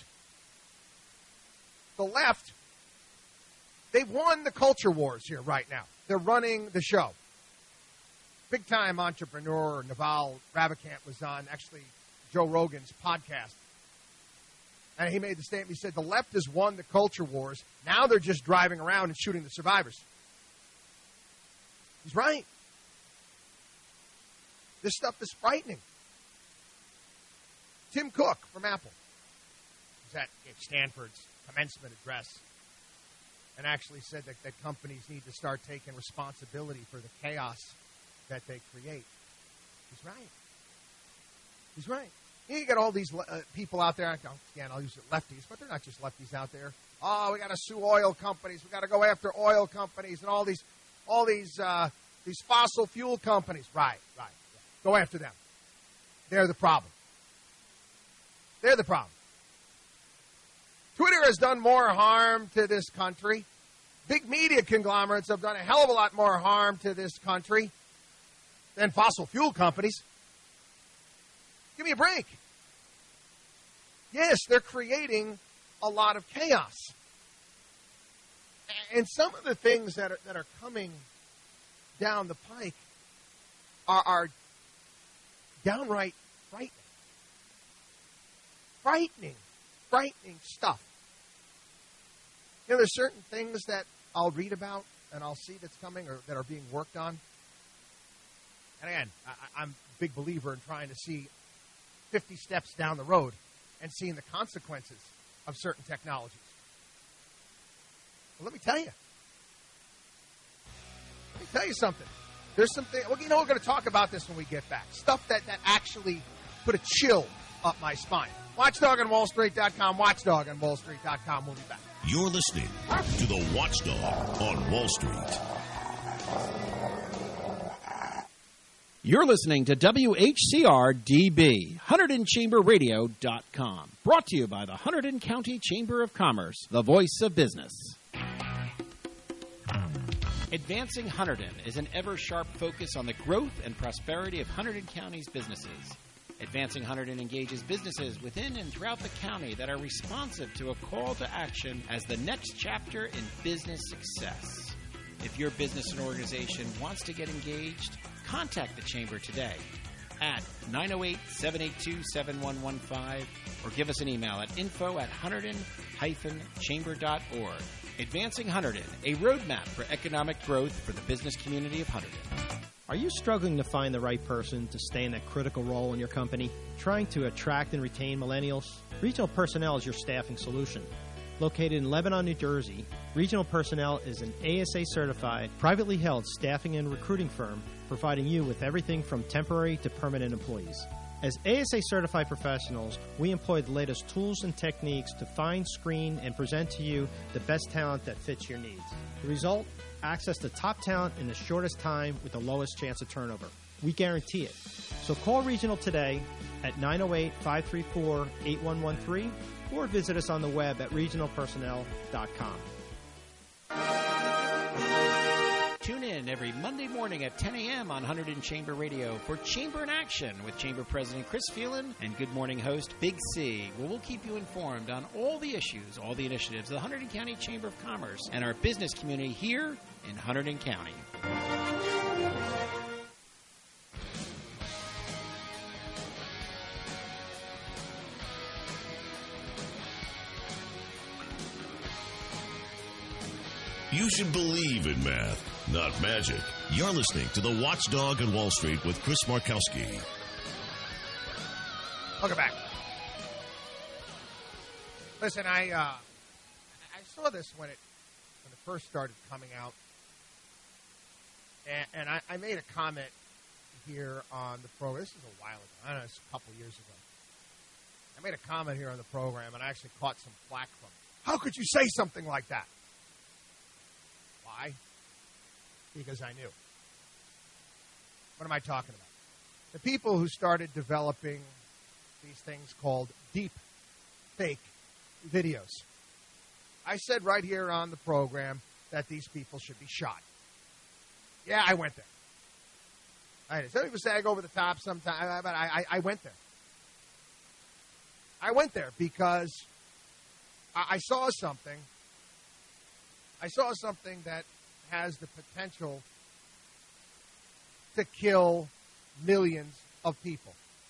S18: they've won the culture wars here right now. They're running the show. Big-time entrepreneur Naval Ravikant was on, actually, Joe Rogan's podcast. And he made the statement, he said, the left has won the culture wars. Now they're just driving around and shooting the survivors. He's right. This stuff is frightening. Tim Cook from Apple was at Stanford's commencement address and actually said that companies need to start taking responsibility for the chaos that they create. He's right. He's right. You got all these people out there, again, I'll use it lefties, but they're not just lefties out there. Oh, we got to sue oil companies. We got to go after oil companies and all these fossil fuel companies. Right. Go after them. They're the problem. They're the problem. Twitter has done more harm to this country. Big media conglomerates have done a hell of a lot more harm to this country than fossil fuel companies. Give me a break. Yes, they're creating a lot of chaos. And some of the things that are coming down the pike are downright frightening. Frightening stuff. You know, there's certain things that I'll read about and I'll see that's coming or that are being worked on. And again, I'm a big believer in trying to see 50 steps down the road and seeing the consequences of certain technologies. Well, let me tell you. Something. There's something. Well, you know, we're going to talk about this when we get back. Stuff that actually put a chill up my spine. WatchdogOnWallStreet.com. WatchdogOnWallStreet.com. We'll be back.
S15: You're listening to the Watchdog on Wall Street.
S14: You're listening to WHCR-DB, HunterdonChamberRadio.com. Brought to you by the Hunterdon County Chamber of Commerce, the voice of business. Advancing Hunterdon is an ever-sharp focus on the growth and prosperity of Hunterdon County's businesses. Advancing Hunterdon engages businesses within and throughout the county that are responsive to a call to action as the next chapter in business success. If your business and organization wants to get engaged, contact the Chamber today at 908-782-7115 or give us an email at info@hunterdon-chamber.org. Advancing Hunterdon, a roadmap for economic growth for the business community of Hunterdon.
S22: Are you struggling to find the right person to stay in that critical role in your company? Trying to attract and retain millennials? Regional Personnel is your staffing solution. Located in Lebanon, New Jersey, Regional Personnel is an ASA-certified, privately held staffing and recruiting firm providing you with everything from temporary to permanent employees. As ASA-certified professionals, we employ the latest tools and techniques to find, screen, and present to you the best talent that fits your needs. The result? Access to top talent in the shortest time with the lowest chance of turnover. We guarantee it. So call Regional today at 908-534-8113 or visit us on the web at regionalpersonnel.com.
S14: Tune in every Monday morning at 10 a.m. on Hunterdon Chamber Radio for Chamber in Action with Chamber President Chris Phelan and Good Morning host Big C, where we'll keep you informed on all the issues, all the initiatives of the Hunterdon County Chamber of Commerce and our business community here in Hunterdon County.
S15: You should believe in math, not magic. You're listening to The Watchdog on Wall Street with Chris Markowski.
S18: Welcome back. Listen, I saw this when it first started coming out, and I made a comment here on the program. This is a while ago. I don't know, it's a couple years ago. I made a comment here on the program, and I actually caught some flack from it. How could you say something like that? Why? Because I knew. What am I talking about? The people who started developing these things called deep fake videos. I said right here on the program that these people should be shot. Yeah, I went there. Some people say I go over the top sometimes, but I went there. I went there because I saw something. I saw something that has the potential to kill millions of people.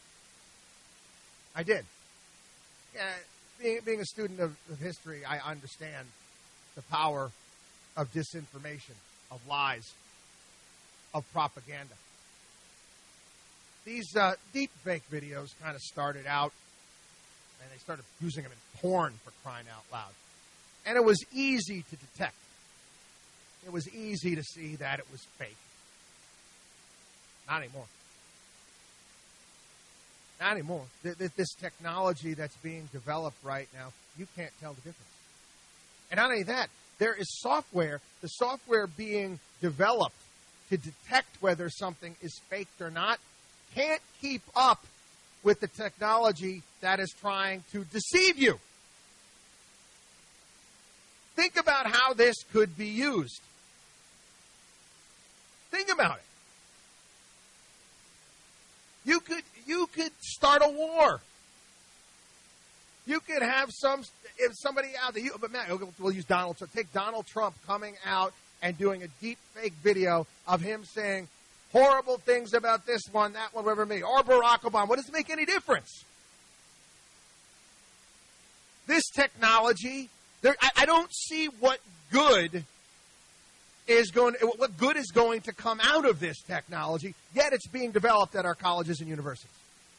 S18: I did. Being a student of history, I understand the power of disinformation, of lies, of propaganda. These deep fake videos kind of started out, and they started using them in porn, for crying out loud. And it was easy to detect. It was easy to see that it was fake. Not anymore. Not anymore. This technology that's being developed right now, you can't tell the difference. And not only that, there is software, the software being developed to detect whether something is faked or not, can't keep up with the technology that is trying to deceive you. Think about how this could be used. Think about it. You could start a war. You could have somebody out there. But Matt, we'll use Donald Trump. Take Donald Trump coming out and doing a deep fake video of him saying horrible things about this one, that one, whatever it may be, or Barack Obama. What does it make any difference? This technology, I don't see what good is going to come out of this technology, yet it's being developed at our colleges and universities.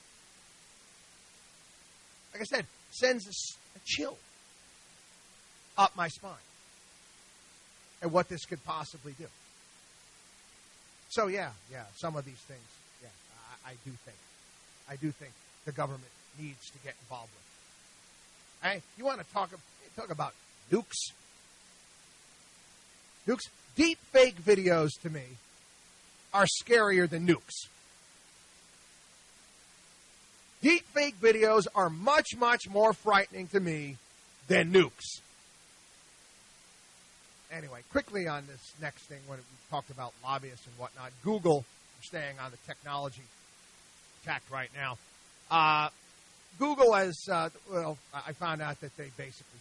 S18: Like I said, sends a chill up my spine at what this could possibly do. So yeah, some of these things, I do think the government needs to get involved with. Hey, you want to talk about nukes? Nukes? Deep fake videos to me are scarier than nukes. Deep fake videos are much, much more frightening to me than nukes. Anyway, quickly on this next thing, when we talked about lobbyists and whatnot, Google, staying on the technology tack right now, Google has, I found out that they basically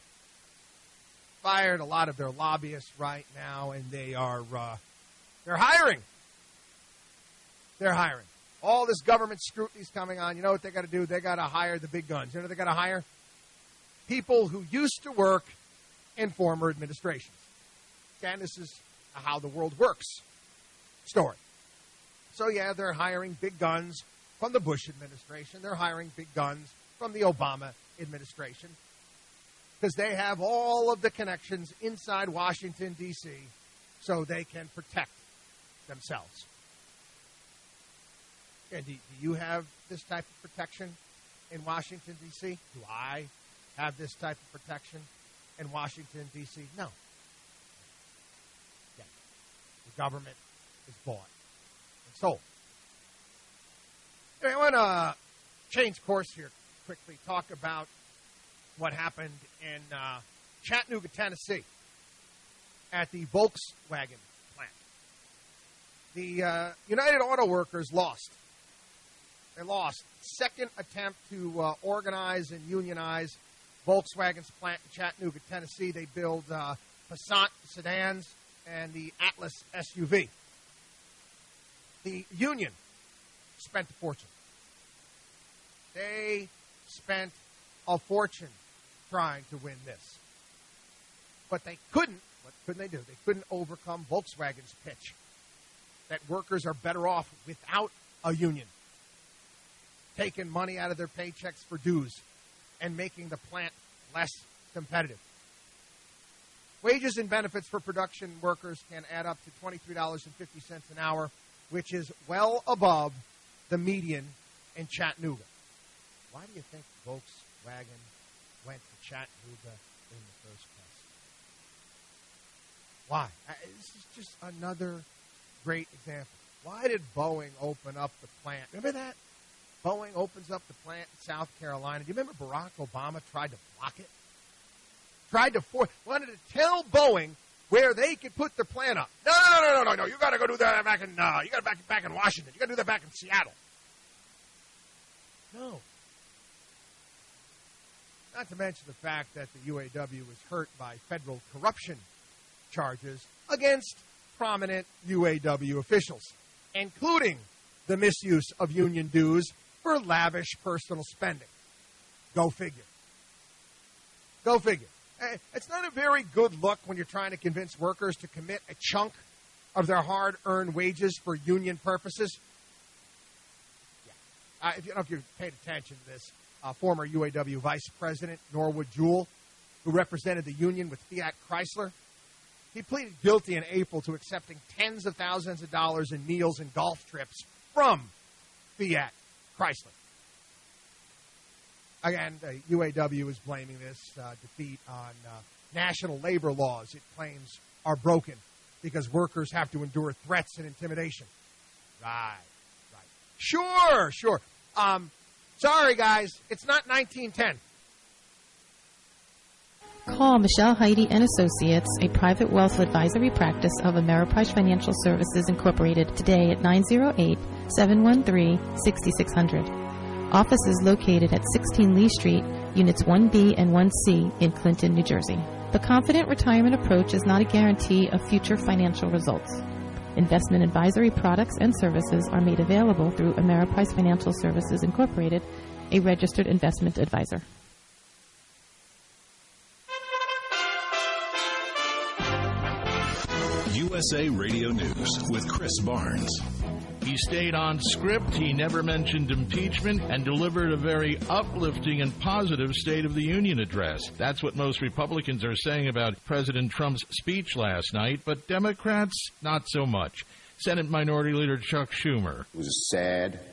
S18: fired a lot of their lobbyists right now, and they're hiring. They're hiring. All this government scrutiny's coming on. You know what they got to do? They got to hire the big guns. You know what they got to hire? People who used to work in former administrations. And this is how the world works story. So, yeah, they're hiring big guns from the Bush administration. They're hiring big guns from the Obama administration because they have all of the connections inside Washington, D.C., so they can protect themselves. And do you have this type of protection in Washington, D.C.? Do I have this type of protection in Washington, D.C.? No. Yeah. The government is bought and sold. Anyway, I want to change course here quickly, talk about what happened in Chattanooga, Tennessee at the Volkswagen plant. The United Auto Workers lost. They lost. Second attempt to organize and unionize Volkswagen's plant in Chattanooga, Tennessee. They build Passat sedans and the Atlas SUV. The union spent a fortune. They spent a fortune trying to win this. But they couldn't. What couldn't they do? They couldn't overcome Volkswagen's pitch that workers are better off without a union, taking money out of their paychecks for dues and making the plant less competitive. Wages and benefits for production workers can add up to $23.50 an hour, which is well above the median in Chattanooga. Why do you think Volkswagen went to Chattanooga in the first place? Why? This is just another great example. Why did Boeing open up the plant? Remember that? Boeing opens up the plant in South Carolina. Do you remember Barack Obama tried to block it? Wanted to tell Boeing where they could put their plant up. No. You got to go do that back in. You got to back in Washington. You got to do that back in Seattle. No. Not to mention the fact that the UAW was hurt by federal corruption charges against prominent UAW officials, including the misuse of union dues for lavish personal spending. Go figure. Go figure. It's not a very good look when you're trying to convince workers to commit a chunk of their hard-earned wages for union purposes. Yeah. If you paid attention to this, former UAW Vice President Norwood Jewell, who represented the union with Fiat Chrysler, he pleaded guilty in April to accepting tens of thousands of dollars in meals and golf trips from Fiat Chrysler. Again, the UAW is blaming this defeat on national labor laws it claims are broken because workers have to endure threats and intimidation. Right. Sure. Sorry, guys, it's not 1910.
S23: Call Michelle Heidi and Associates, a private wealth advisory practice of Ameriprise Financial Services Incorporated, today at 908-713-6600. Office is located at 16 Lee Street, Units 1B and 1C in Clinton, New Jersey. The Confident Retirement Approach is not a guarantee of future financial results. Investment advisory products and services are made available through Ameriprise Financial Services Incorporated, a registered investment advisor.
S2: USA Radio News with Chris Barnes.
S9: He stayed on script, he never mentioned impeachment, and delivered a very uplifting and positive State of the Union address. That's what most Republicans are saying about President Trump's speech last night, but Democrats, not so much. Senate Minority Leader Chuck Schumer.
S10: It was a sad